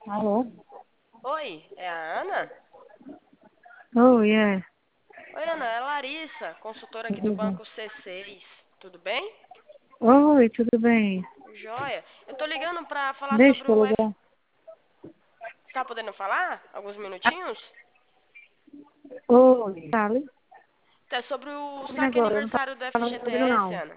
Alô? Oi, é a Ana? Oi, é. Oi, Ana, é a Larissa, consultora aqui do Tudo bom? Banco C6. Tudo bem? Oi, tudo bem? Joia. Eu tô ligando pra falar Deixa sobre eu o F... lugar. Tá podendo falar? Alguns minutinhos? Oi, fale. É sobre o Fale saque agora, eu não aniversário do tava ouvindo, FGTS, não. Ana.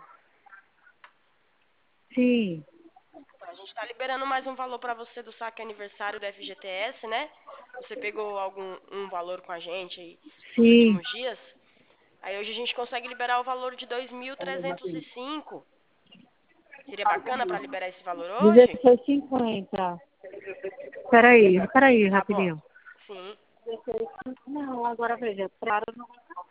Sim, A gente tá liberando mais um valor pra você do saque aniversário do FGTS, né? Você pegou um valor com a gente aí nos sim. últimos dias. Aí hoje a gente consegue liberar o valor de 2.305. Seria bacana pra liberar esse valor hoje? 16,50. Peraí, Tá bom. rapidinho. Sim. Não, agora veja. Claro, não.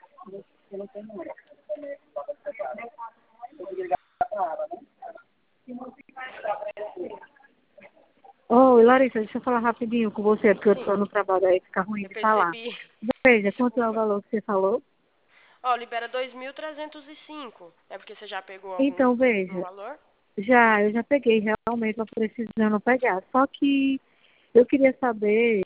Oi, Larissa, deixa eu falar rapidinho com você, porque eu tô Sim. no trabalho aí, fica ruim Eu de falar. percebi. Veja, quanto é o Desculpa. valor que você falou? Ó, libera 2.305. É porque você já pegou Então, um veja, valor? eu já peguei, realmente, eu precisando pegar. Só que eu queria saber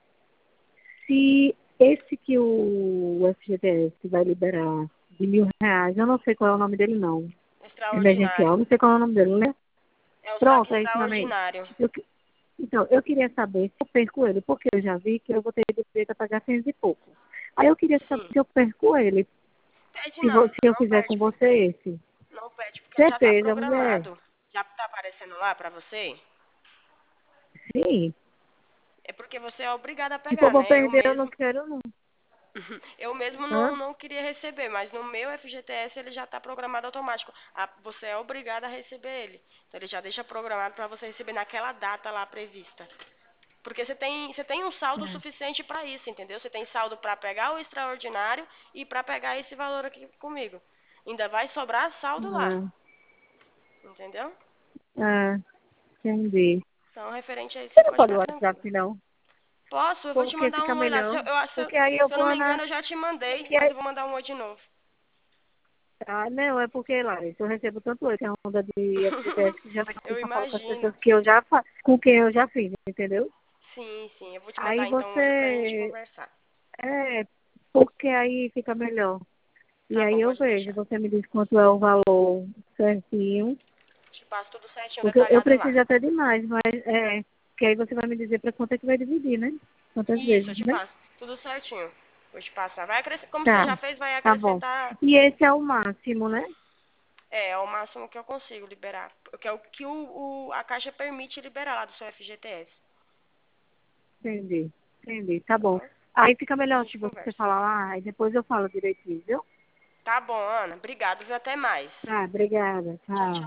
se esse que o FGTS vai liberar de R$ 1.000, eu não sei qual é o nome dele, não. Extraordinário. Emergencial, não sei qual é o nome dele, né? É o saque Pronto, é esse nome aí. extraordinário. Então, eu queria saber se eu perco ele, porque eu já vi que eu vou ter direito a pagar 100 e pouco. Aí eu queria saber Sim. se eu perco ele, Pede se não. eu Não fizer com pede. você esse. Não pede porque ele já tá Certeza, mulher. programado. Já tá aparecendo lá pra você? Sim. É porque você é obrigado a Se for pegar, pra né? Eu perder, eu não mesmo. quero, não. Eu mesmo Hã? não queria receber, mas no meu FGTS ele já está programado automático. Você é obrigado a receber ele. Então ele já deixa programado para você receber naquela data lá prevista. Porque você tem um saldo suficiente para isso, entendeu? Você tem saldo para pegar o extraordinário e para pegar esse valor aqui comigo. Ainda vai sobrar saldo lá, entendeu? É, entendi. Então, referente a isso, Você você não pode pode ficar tranquilo. WhatsApp, não? Posso? Eu vou te Porque mandar fica um olhar. Se melhor. eu, eu, se eu, Porque aí eu se eu não vou me na. engano, eu já te mandei, Que mas aí... eu vou mandar um de novo. Ah, não, é porque, Larissa, eu recebo tanto hoje, que é uma onda de FGTS, que geralmente eu Eu só falo com as imagino. pessoas que eu já com quem eu já fiz, entendeu? Sim, sim. Eu vou te Aí mandar então hoje pra gente você. conversar. É, porque aí fica melhor. E Tá aí bom, eu pode vejo, deixar. você me diz quanto é o valor certinho. Te passo tudo certinho, Porque eu detalhado lá. preciso até demais, mas é. Que aí você vai me dizer para quanto é que vai dividir, né? Quantas Isso, eu vezes, te né? passo. Tudo certinho. Vou te passar. Vai acrescentar, como você Tá, já fez, vai tá bom. acrescentar. E esse é o máximo, né? É o máximo que eu consigo liberar. Que é o que a Caixa permite liberar lá do seu FGTS. Entendi, entendi, tá Tá bom. bom? Aí fica A melhor gente se você conversa. falar lá, e depois eu falo direitinho, viu? Tá bom, Ana. Obrigado, viu? Até mais. Tá, obrigada, Tchau, tchau. tchau.